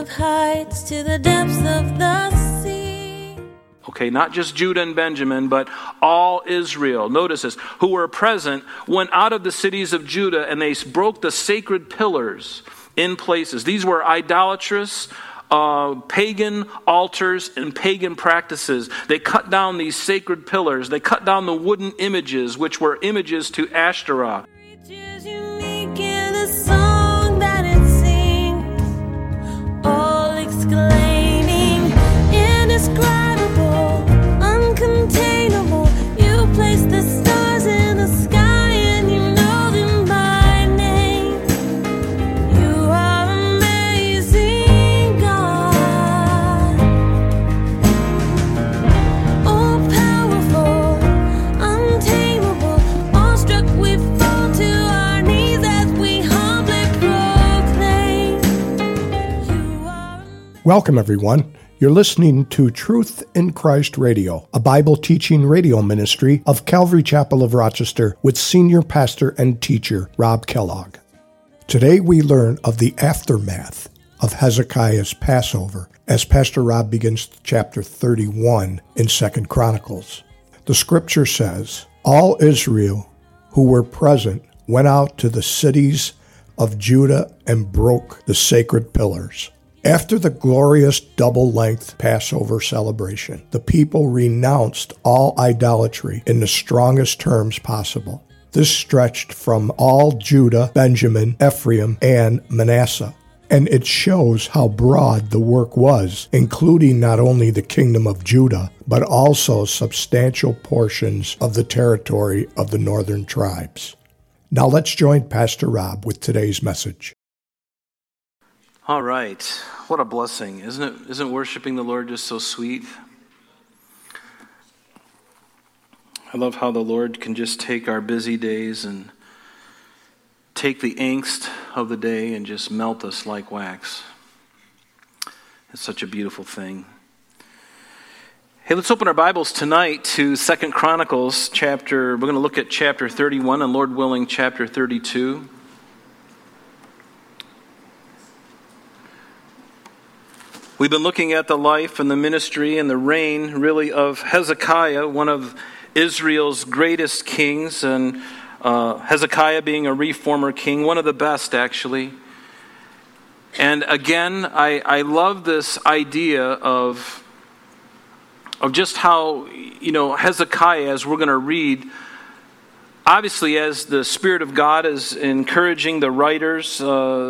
smooth heights to the depths of the sea. Okay, not just Judah and Benjamin, but all Israel. Notice this. Who were present went out of the cities of Judah, and they broke the sacred pillars in places. These were idolatrous, pagan altars and pagan practices. They cut down these sacred pillars. They cut down the wooden images, which were images to Ashtoreth. Creatures unique in a song that it sings, all exclaiming, indescribable, uncontainable. You place the stars in the sky and you know them by name. You are amazing, God. All powerful, untamable, awestruck we fall to our knees as we humbly proclaim. You are Welcome, everyone. You're listening to Truth in Christ Radio, a Bible teaching radio ministry of Calvary Chapel of Rochester with senior pastor and teacher Rob Kellogg. Today we learn of the aftermath of Hezekiah's Passover as Pastor Rob begins chapter 31 in 2 Chronicles. The scripture says, "All Israel who were present went out to the cities of Judah and broke the sacred pillars." After the glorious double-length Passover celebration, the people renounced all idolatry in the strongest terms possible. This stretched from all Judah, Benjamin, Ephraim, and Manasseh. And it shows how broad the work was, including not only the kingdom of Judah, but also substantial portions of the territory of the northern tribes. Now let's join Pastor Rob with today's message. All right. What a blessing. Isn't worshiping the Lord just so sweet? I love how the Lord can just take our busy days and take the angst of the day and just melt us like wax. It's such a beautiful thing. Hey, let's open our Bibles tonight to 2 Chronicles we're going to look at chapter 31 and Lord willing, chapter 32. We've been looking at the life and the ministry and the reign, really, of Hezekiah, one of Israel's greatest kings, and Hezekiah being a reformer king, one of the best, actually. And again, I love this idea of just how, Hezekiah, as we're going to read, obviously as the Spirit of God is encouraging the writers,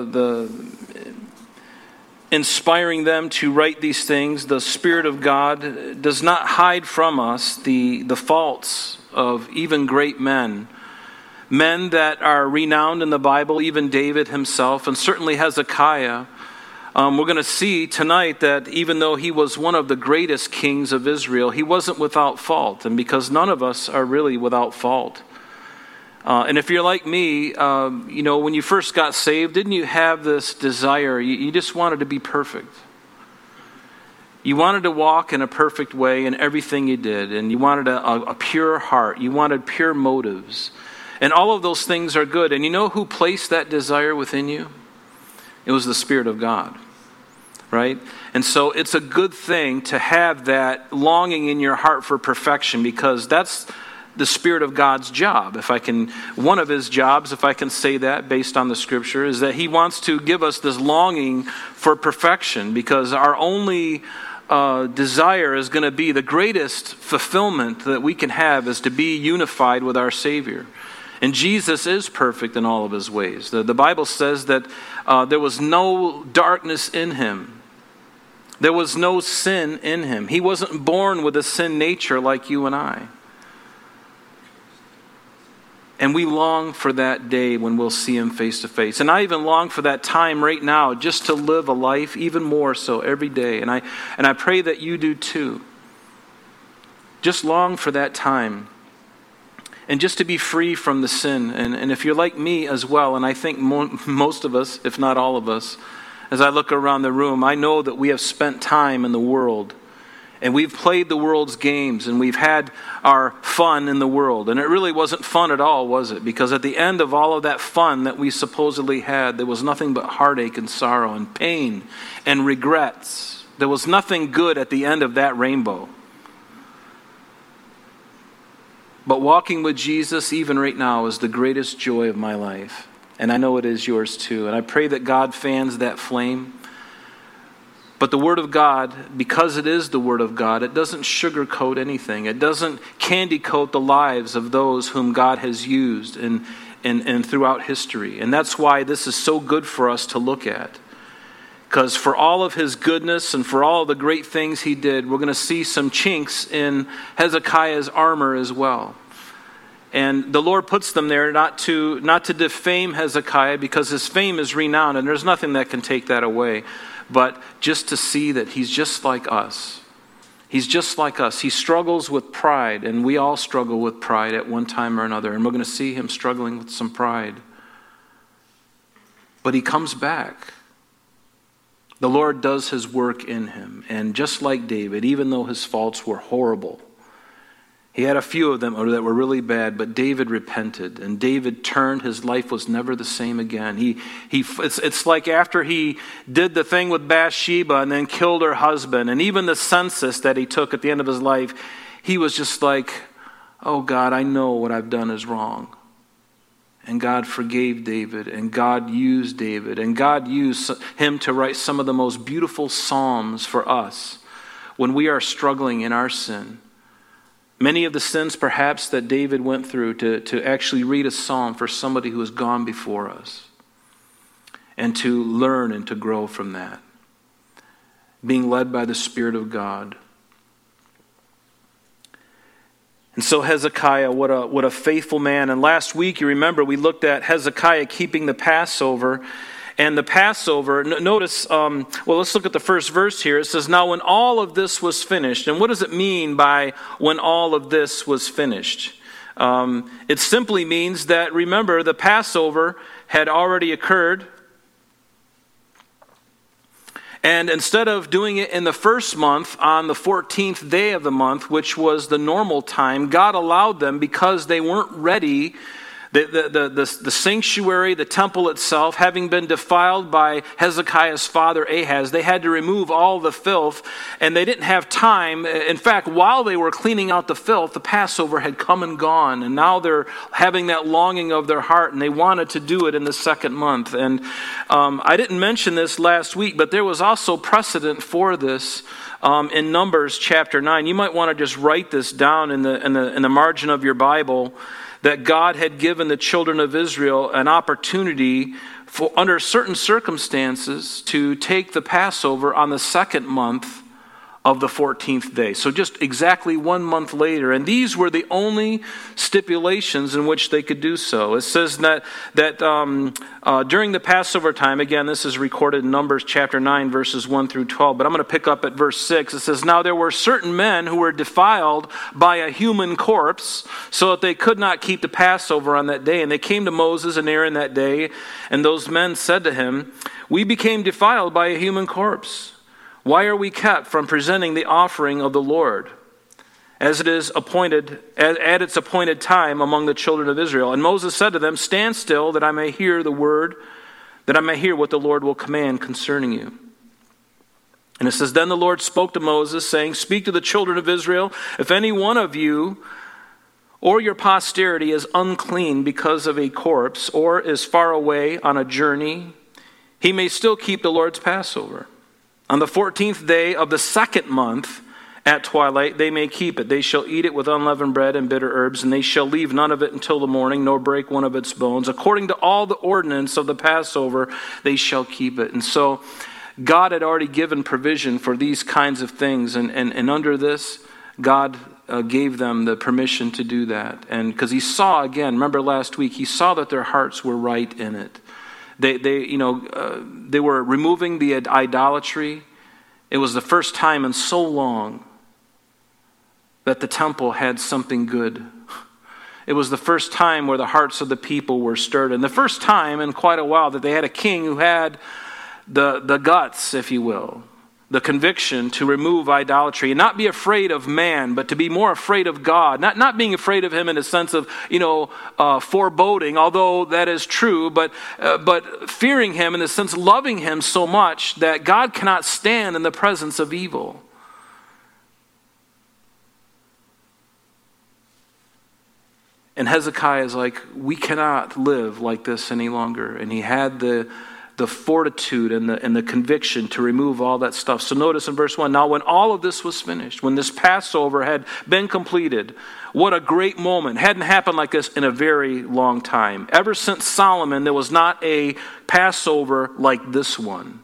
inspiring them to write these things, the Spirit of God does not hide from us the faults of even great men that are renowned in the Bible, even David himself, and certainly Hezekiah. We're going to see tonight that even though he was one of the greatest kings of Israel, he wasn't without fault, and because none of us are really without fault. And if you're like me, when you first got saved, didn't you have this desire? You just wanted to be perfect. You wanted to walk in a perfect way in everything you did, and you wanted a pure heart. You wanted pure motives. And all of those things are good. And you know who placed that desire within you? It was the Spirit of God, right? And so it's a good thing to have that longing in your heart for perfection, because that's the Spirit of God's job. One of his jobs, if I can say that based on the scripture, is that he wants to give us this longing for perfection, because our only desire is going to be the greatest fulfillment that we can have is to be unified with our Savior. And Jesus is perfect in all of his ways. The Bible says that there was no darkness in him. There was no sin in him. He wasn't born with a sin nature like you and I. And we long for that day when we'll see him face to face. And I even long for that time right now just to live a life even more so every day. And I pray that you do too. Just long for that time. And just to be free from the sin. And if you're like me as well, and I think most of us, if not all of us, as I look around the room, I know that we have spent time in the world. And we've played the world's games, and we've had our fun in the world. And it really wasn't fun at all, was it? Because at the end of all of that fun that we supposedly had, there was nothing but heartache and sorrow and pain and regrets. There was nothing good at the end of that rainbow. But walking with Jesus, even right now, is the greatest joy of my life. And I know it is yours too. And I pray that God fans that flame. But the Word of God, because it is the Word of God, it doesn't sugarcoat anything. It doesn't candy coat the lives of those whom God has used and throughout history. And that's why this is so good for us to look at. Because for all of his goodness and for all of the great things he did, we're going to see some chinks in Hezekiah's armor as well. And the Lord puts them there not to defame Hezekiah, because his fame is renowned and there's nothing that can take that away. But just to see that he's just like us. He's just like us. He struggles with pride, and we all struggle with pride at one time or another. And we're going to see him struggling with some pride. But he comes back. The Lord does his work in him. And just like David, even though his faults were horrible, he had a few of them that were really bad, but David repented, and David turned. His life was never the same again. It's like after he did the thing with Bathsheba and then killed her husband, and even the census that he took at the end of his life, he was just like, oh God, I know what I've done is wrong. And God forgave David, and God used David, and God used him to write some of the most beautiful psalms for us when we are struggling in our sin. Many of the sins, perhaps, that David went through to actually read a psalm for somebody who has gone before us and to learn and to grow from that. Being led by the Spirit of God. And so Hezekiah, what a faithful man. And last week, you remember, we looked at Hezekiah keeping the Passover. And the Passover, notice, let's look at the first verse here. It says, now when all of this was finished. And what does it mean by when all of this was finished? It simply means that, remember, the Passover had already occurred. And instead of doing it in the first month, on the 14th day of the month, which was the normal time, God allowed them, because they weren't ready. The sanctuary, the temple itself, having been defiled by Hezekiah's father Ahaz, they had to remove all the filth, and they didn't have time. In fact, while they were cleaning out the filth, the Passover had come and gone, and now they're having that longing of their heart, and they wanted to do it in the second month. And I didn't mention this last week, but there was also precedent for this in Numbers chapter 9. You might want to just write this down in the margin of your Bible, that God had given the children of Israel an opportunity for, under certain circumstances, to take the Passover on the second month of the 14th day. So just exactly 1 month later. And these were the only stipulations in which they could do so. It says that during the Passover time, again, this is recorded in Numbers chapter 9, verses 1 through 12, but I'm going to pick up at verse 6. It says, now there were certain men who were defiled by a human corpse, so that they could not keep the Passover on that day. And they came to Moses and Aaron that day, and those men said to him, we became defiled by a human corpse. Why are we kept from presenting the offering of the Lord, as it is appointed at its appointed time among the children of Israel? And Moses said to them, stand still, that I may hear the word, that I may hear what the Lord will command concerning you. And it says, then the Lord spoke to Moses, saying, speak to the children of Israel, if any one of you or your posterity is unclean because of a corpse, or is far away on a journey, he may still keep the Lord's Passover. On the 14th day of the second month at twilight, they may keep it. They shall eat it with unleavened bread and bitter herbs, and they shall leave none of it until the morning, nor break one of its bones. According to all the ordinance of the Passover, they shall keep it. And so God had already given provision for these kinds of things. And under this, God gave them the permission to do that. And because he saw, again, remember last week, he saw that their hearts were right in it. They were removing the idolatry. It was the first time in so long that the temple had something good. It was the first time where the hearts of the people were stirred. And the first time in quite a while that they had a king who had the guts, if you will, the conviction to remove idolatry and not be afraid of man, but to be more afraid of God. Not being afraid of him in a sense of, foreboding, although that is true, but fearing him in the sense of loving him so much that God cannot stand in the presence of evil. And Hezekiah is like, we cannot live like this any longer. And he had the fortitude and the conviction to remove all that stuff. So notice in verse 1, now when all of this was finished, when this Passover had been completed, what a great moment. Hadn't happened like this in a very long time. Ever since Solomon, there was not a Passover like this one.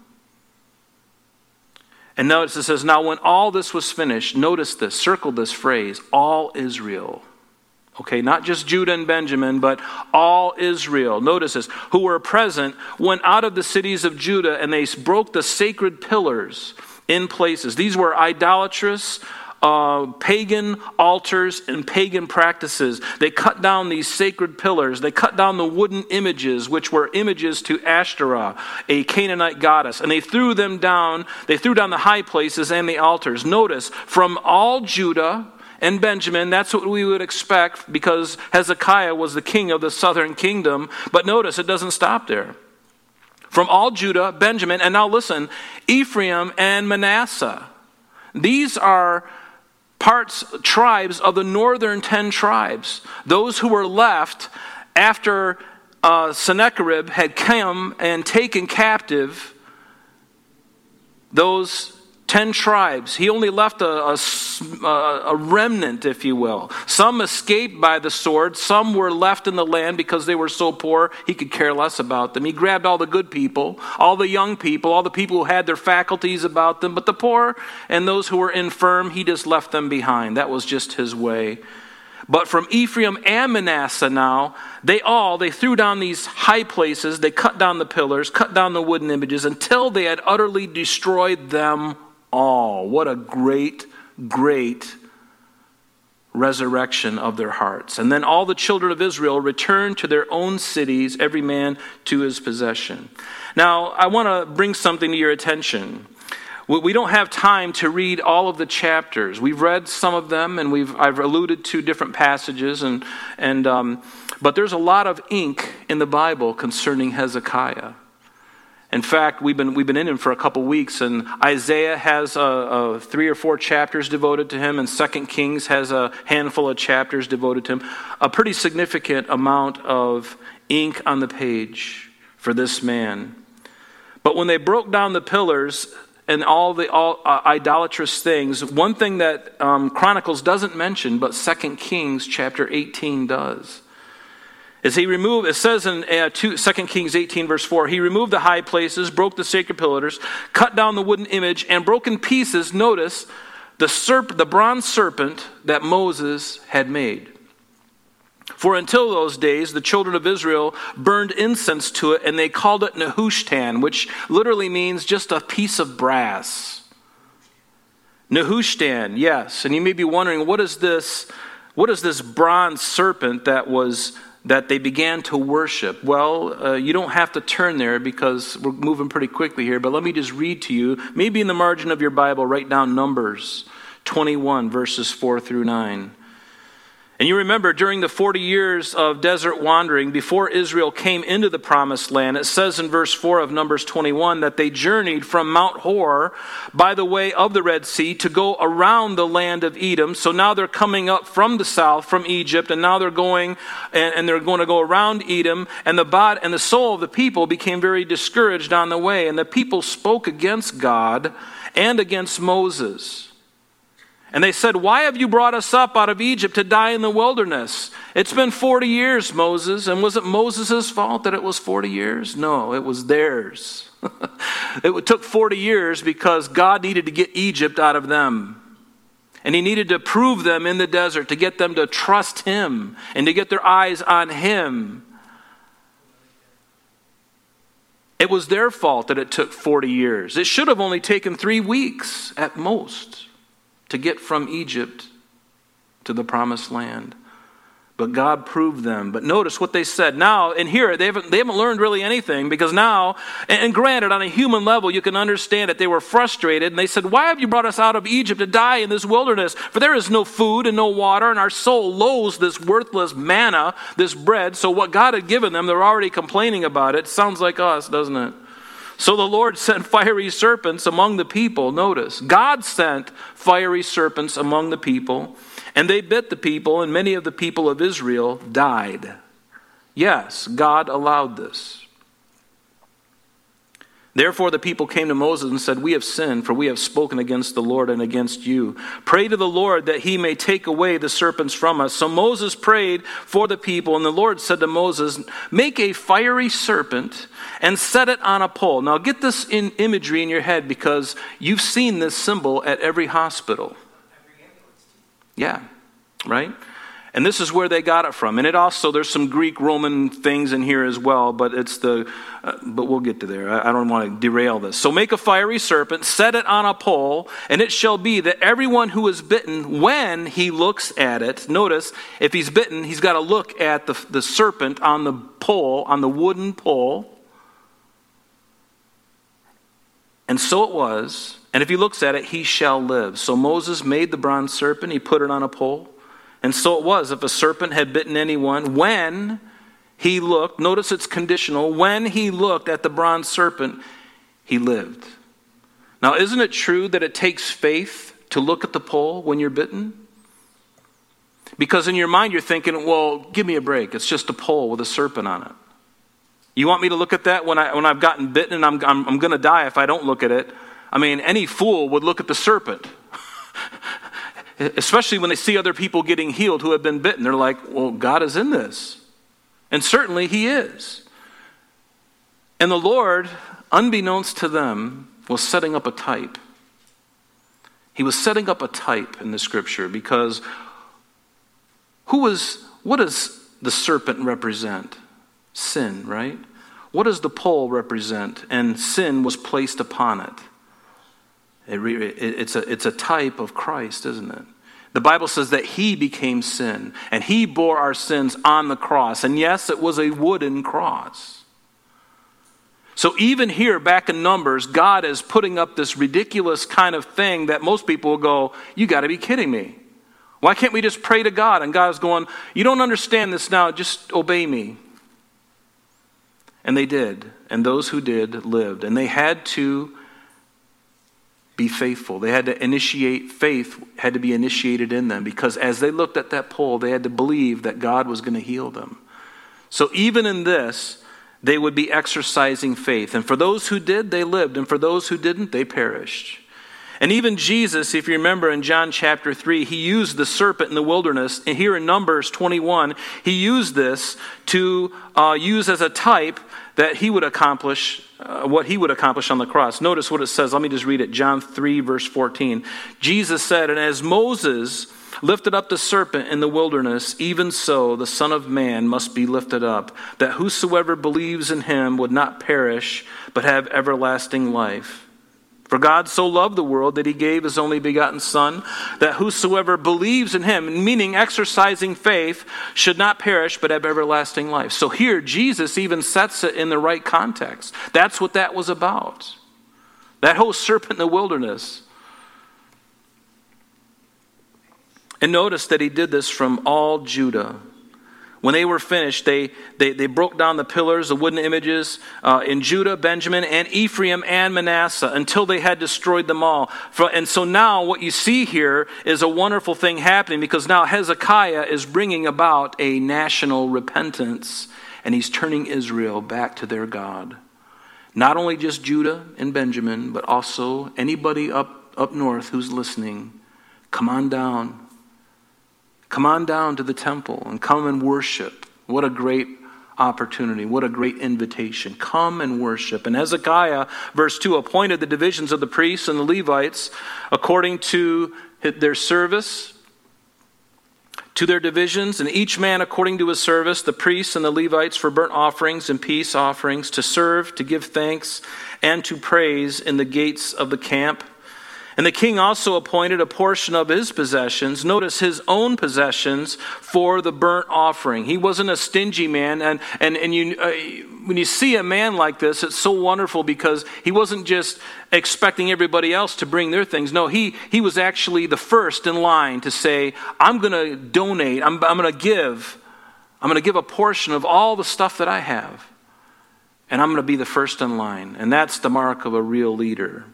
And notice it says, now when all this was finished, notice this, circle this phrase, all Israel. Okay, not just Judah and Benjamin, but all Israel. Notice this, who were present, went out of the cities of Judah, and they broke the sacred pillars in places. These were idolatrous, pagan altars and pagan practices. They cut down these sacred pillars. They cut down the wooden images, which were images to Ashtoreth, a Canaanite goddess. And they threw them down. They threw down the high places and the altars. Notice, from all Judah and Benjamin, that's what we would expect because Hezekiah was the king of the southern kingdom. But notice, it doesn't stop there. From all Judah, Benjamin, and now listen, Ephraim and Manasseh. These are tribes of the northern 10 tribes. Those who were left after Sennacherib had come and taken captive those 10 tribes. He only left a remnant, if you will. Some escaped by the sword. Some were left in the land because they were so poor he could care less about them. He grabbed all the good people, all the young people, all the people who had their faculties about them. But the poor and those who were infirm, he just left them behind. That was just his way. But from Ephraim and Manasseh now, they threw down these high places. They cut down the pillars, cut down the wooden images until they had utterly destroyed them all. What a great, great resurrection of their hearts. And then all the children of Israel returned to their own cities, every man to his possession. Now, I want to bring something to your attention. We don't have time to read all of the chapters. We've read some of them, and I've alluded to different passages, but there's a lot of ink in the Bible concerning Hezekiah. In fact, we've been in him for a couple weeks, and Isaiah has 3 or 4 chapters devoted to him, and 2 Kings has a handful of chapters devoted to him. A pretty significant amount of ink on the page for this man. But when they broke down the pillars and all idolatrous things, one thing that Chronicles doesn't mention, but 2 Kings chapter 18 does. As he removed, it says in 2 Kings 18 verse 4, he removed the high places, broke the sacred pillars, cut down the wooden image, and broke in pieces, notice, the bronze serpent that Moses had made. For until those days, the children of Israel burned incense to it, and they called it Nehushtan, which literally means just a piece of brass. Nehushtan, yes. And you may be wondering, what is this bronze serpent that they began to worship? Well, you don't have to turn there because we're moving pretty quickly here, but let me just read to you. Maybe in the margin of your Bible, write down Numbers 21, verses 4 through 9. And you remember during the 40 years of desert wandering before Israel came into the promised land, it says in verse 4 of Numbers 21 that they journeyed from Mount Hor by the way of the Red Sea to go around the land of Edom. So now they're coming up from the south, from Egypt, and now they're going and they're going to go around Edom. And the soul of the people became very discouraged on the way. And the people spoke against God and against Moses. And they said, why have you brought us up out of Egypt to die in the wilderness? It's been 40 years, Moses. And was it Moses' fault that it was 40 years? No, it was theirs. It took 40 years because God needed to get Egypt out of them. And he needed to prove them in the desert to get them to trust him and to get their eyes on him. It was their fault that it took 40 years. It should have only taken 3 weeks at most to get from Egypt to the promised land. But God proved them. But notice what they said. Now, and here, they haven't learned really anything, because now, and granted, on a human level, you can understand that they were frustrated. And they said, why have you brought us out of Egypt to die in this wilderness? For there is no food and no water, and our soul loathes this worthless manna, this bread. So what God had given them, they're already complaining about it. Sounds like us, doesn't it? So the Lord sent fiery serpents among the people. Notice, God sent fiery serpents among the people, and they bit the people, and many of the people of Israel died. Yes, God allowed this. Therefore the people came to Moses and said, we have sinned, for we have spoken against the Lord and against you. Pray to the Lord that he may take away the serpents from us. So Moses prayed for the people, and the Lord said to Moses, make a fiery serpent and set it on a pole. Now get this in imagery in your head, because you've seen this symbol at every hospital. Yeah, right? And this is where they got it from. And it also, there's some Greek Roman things in here as well, but but we'll get to there. I don't want to derail this. So make a fiery serpent, set it on a pole, and it shall be that everyone who is bitten, when he looks at it, notice, if he's bitten, he's got to look at the serpent on the pole, on the wooden pole. And so it was. And if he looks at it, he shall live. So Moses made the bronze serpent. He put it on a pole. And so it was. If a serpent had bitten anyone, when he looked, notice it's conditional, when he looked at the bronze serpent, he lived. Now, isn't it true that it takes faith to look at the pole when you're bitten? Because in your mind you're thinking, well, give me a break. It's just a pole with a serpent on it. You want me to look at that when I've gotten bitten and I'm going to die if I don't look at it? I mean, any fool would look at the serpent. Especially when they see other people getting healed who have been bitten. They're like, well, God is in this. And certainly he is. And the Lord, unbeknownst to them, was setting up a type. He was setting up a type in the scripture, because what does the serpent represent? Sin, right? What does the pole represent? And sin was placed upon it. It's a type of Christ, isn't it? The Bible says that he became sin, and he bore our sins on the cross. And yes, it was a wooden cross. So even here, back in Numbers, God is putting up this ridiculous kind of thing that most people will go, you got to be kidding me. Why can't we just pray to God? And God's going, you don't understand this now, just obey me. And they did. And those who did lived. And they had to be faithful. They had to initiate, faith had to be initiated in them, because as they looked at that pole, they had to believe that God was going to heal them. So even in this, they would be exercising faith. And for those who did, they lived. And for those who didn't, they perished. And even Jesus, if you remember in John chapter 3, he used the serpent in the wilderness. And here in Numbers 21, he used this to use as a type that he would accomplish what he would accomplish on the cross. Notice what it says. Let me just read it. John 3, verse 14. Jesus said, and as Moses lifted up the serpent in the wilderness, even so the Son of Man must be lifted up, that whosoever believes in him would not perish, but have everlasting life. For God so loved the world that he gave his only begotten Son, that whosoever believes in him, meaning exercising faith, should not perish but have everlasting life. So here Jesus even sets it in the right context. That's what that was about. That whole serpent in the wilderness. And notice that he did this from all Judah. When they were finished, they broke down the pillars, the wooden images, in Judah, Benjamin, and Ephraim, and Manasseh, until they had destroyed them all. And so now what you see here is a wonderful thing happening, because now Hezekiah is bringing about a national repentance, and he's turning Israel back to their God. Not only just Judah and Benjamin, but also anybody up north who's listening. Come on down. Come on down to the temple and come and worship. What a great opportunity. What a great invitation. Come and worship. And Hezekiah, verse 2, appointed the divisions of the priests and the Levites according to their service, to their divisions, and each man according to his service, the priests and the Levites for burnt offerings and peace offerings, to serve, to give thanks, and to praise in the gates of the camp. And the king also appointed a portion of his possessions, notice his own possessions, for the burnt offering. He wasn't a stingy man. And when you see a man like this, it's so wonderful because he wasn't just expecting everybody else to bring their things. No, he was actually the first in line to say, I'm going to donate, I'm going to give a portion of all the stuff that I have. And I'm going to be the first in line. And that's the mark of a real leader.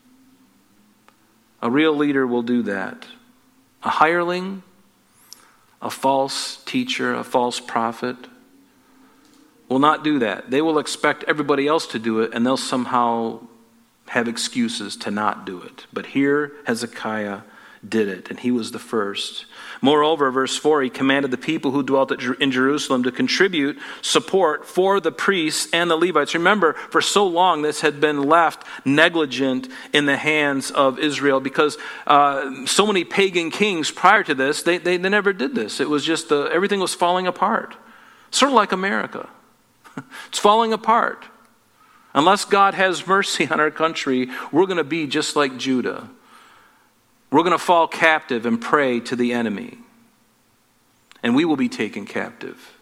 A real leader will do that. A hireling, a false teacher, a false prophet will not do that. They will expect everybody else to do it, and they'll somehow have excuses to not do it. But here Hezekiah did it, and he was the first. Moreover, verse 4, he commanded the people who dwelt in Jerusalem to contribute support for the priests and the Levites. Remember, for so long this had been left negligent in the hands of Israel because so many pagan kings prior to this, they never did this. It was just everything was falling apart. Sort of like America. It's falling apart. Unless God has mercy on our country, we're going to be just like Judah. We're going to fall captive and prey to the enemy. And we will be taken captive.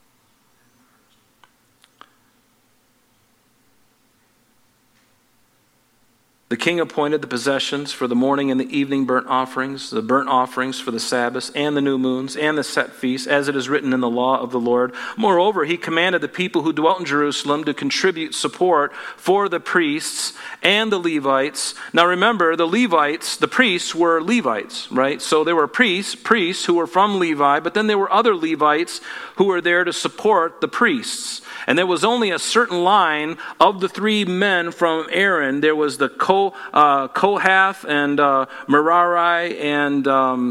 The king appointed the possessions for the morning and the evening burnt offerings, the burnt offerings for the Sabbaths and the new moons and the set feasts, as it is written in the law of the Lord. Moreover, he commanded the people who dwelt in Jerusalem to contribute support for the priests and the Levites. Now remember, the Levites, the priests were Levites, right? So there were priests who were from Levi, but then there were other Levites who were there to support the priests. And there was only a certain line of the three men from Aaron. There was the Kohath and Merari and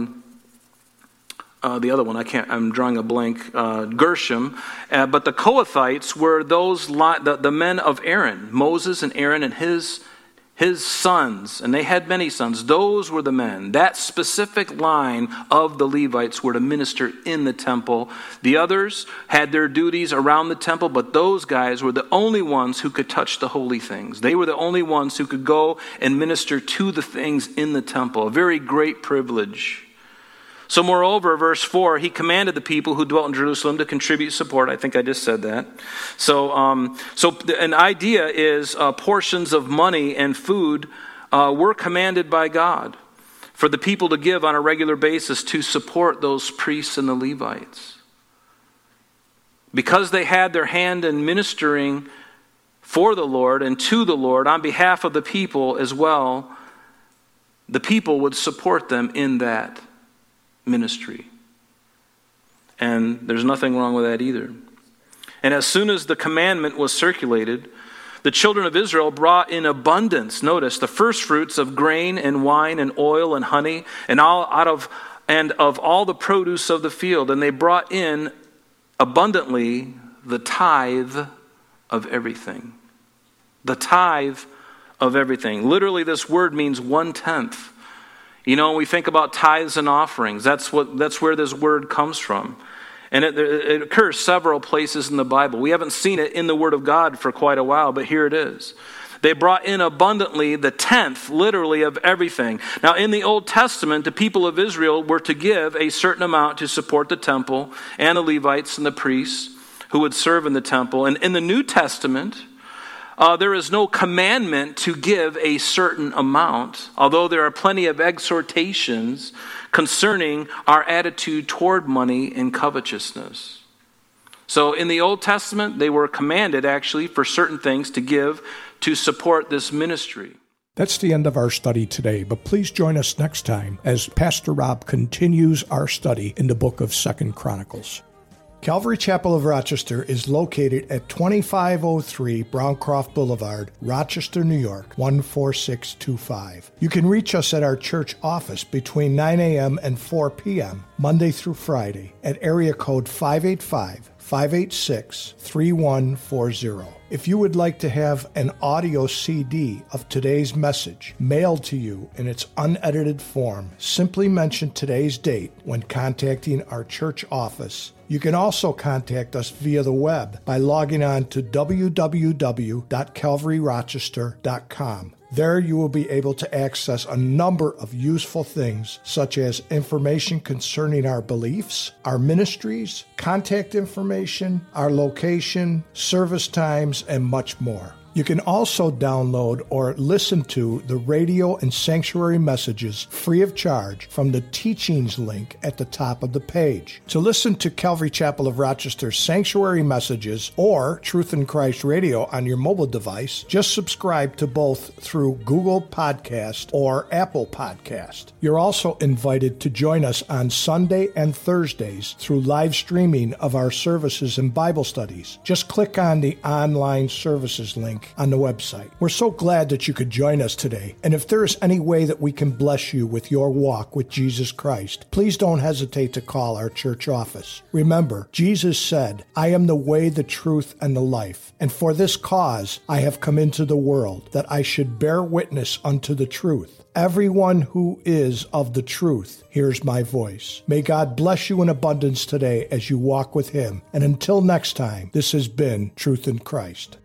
the other one, I'm drawing a blank, Gershom. But the Kohathites were the men of Aaron, Moses and Aaron and his sons, and they had many sons. Those were the men. That specific line of the Levites were to minister in the temple. The others had their duties around the temple, but those guys were the only ones who could touch the holy things. They were the only ones who could go and minister to the things in the temple. A very great privilege. So moreover, verse 4, he commanded the people who dwelt in Jerusalem to contribute support. I think I just said that. So an idea is portions of money and food were commanded by God for the people to give on a regular basis to support those priests and the Levites. Because they had their hand in ministering for the Lord and to the Lord on behalf of the people as well, the people would support them in that ministry. And there's nothing wrong with that either. And as soon as the commandment was circulated, the children of Israel brought in abundance, notice, the first fruits of grain and wine and oil and honey and of all the produce of the field. And they brought in abundantly the tithe of everything. The tithe of everything. Literally, this word means 1/10. You know, when we think about tithes and offerings, that's where this word comes from. And it occurs several places in the Bible. We haven't seen it in the Word of God for quite a while, but here it is. They brought in abundantly the 10th, literally, of everything. Now, in the Old Testament, the people of Israel were to give a certain amount to support the temple and the Levites and the priests who would serve in the temple. And in the New Testament, there is no commandment to give a certain amount, although there are plenty of exhortations concerning our attitude toward money and covetousness. So in the Old Testament, they were commanded actually for certain things to give to support this ministry. That's the end of our study today, but please join us next time as Pastor Rob continues our study in the book of 2 Chronicles. Calvary Chapel of Rochester is located at 2503 Browncroft Boulevard, Rochester, New York, 14625. You can reach us at our church office between 9 a.m. and 4 p.m., Monday through Friday, at area code 585-586-3140. If you would like to have an audio CD of today's message mailed to you in its unedited form, simply mention today's date when contacting our church office. You can also contact us via the web by logging on to www.calvaryrochester.com. There you will be able to access a number of useful things, such as information concerning our beliefs, our ministries, contact information, our location, service times, and much more. You can also download or listen to the radio and sanctuary messages free of charge from the teachings link at the top of the page. To listen to Calvary Chapel of Rochester sanctuary messages or Truth in Christ Radio on your mobile device, just subscribe to both through Google Podcast or Apple Podcast. You're also invited to join us on Sunday and Thursdays through live streaming of our services and Bible studies. Just click on the online services link on the website. We're so glad that you could join us today. And if there is any way that we can bless you with your walk with Jesus Christ, please don't hesitate to call our church office. Remember, Jesus said, "I am the way, the truth, and the life. And for this cause I have come into the world, that I should bear witness unto the truth. Everyone who is of the truth hears my voice." May God bless you in abundance today as you walk with Him. And until next time, this has been Truth in Christ.